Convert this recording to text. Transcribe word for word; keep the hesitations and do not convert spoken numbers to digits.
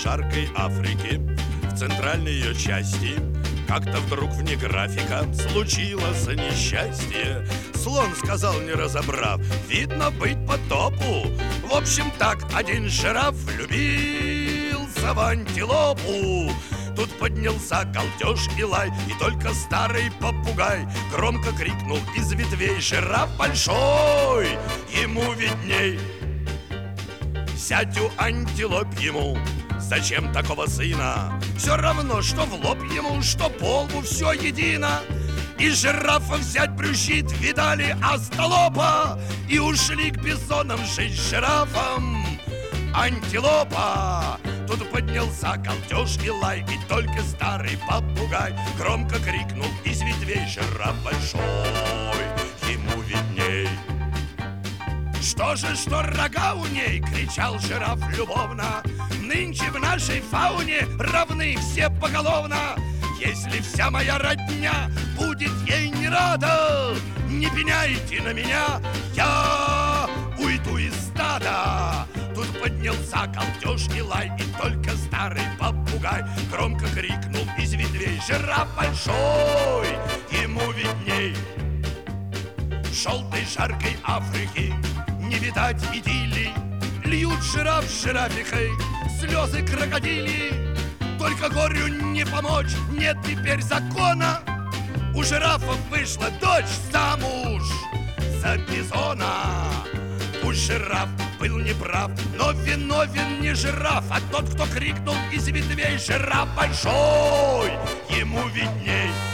жаркой Африки, в центральной ее части, как-то вдруг вне графика случилось несчастье. Слон сказал, не разобрав: видно, быть по топу. В общем так, один жираф влюбился в антилопу. Тут поднялся галдеж и лай, и только старый попугай громко крикнул из ветвей: жираф большой, ему видней. Сядь у антилоп ему, зачем такого сына? Все равно, что в лоб ему, что по лбу, все едино. И жирафа взять брюзжит, видали остолопа, и ушли к бизонам жить с жирафом. Антилопа. Тут поднялся галдеж и лай, и только старый попугай громко крикнул из ветвей: жираф большой, ему видней. Что же, что рога у ней, кричал жираф любовно, нынче в нашей фауне равны все поголовно. Если вся моя родня будет ей не рада, не пеняйте на меня, я уйду из стада. Тут поднялся галдеж и лай, и только старый попугай громко крикнул из ветвей: жираф большой, ему видней. Желтой жаркой Африки не видать идиллии, льют жираф с жирафихой слезы крокодили. Только горю не помочь, нет теперь закона. У жирафов вышла дочь замуж за бизона. Пусть жираф был неправ, но виновен не жираф, а тот, кто крикнул из ветвей: жираф большой, ему видней.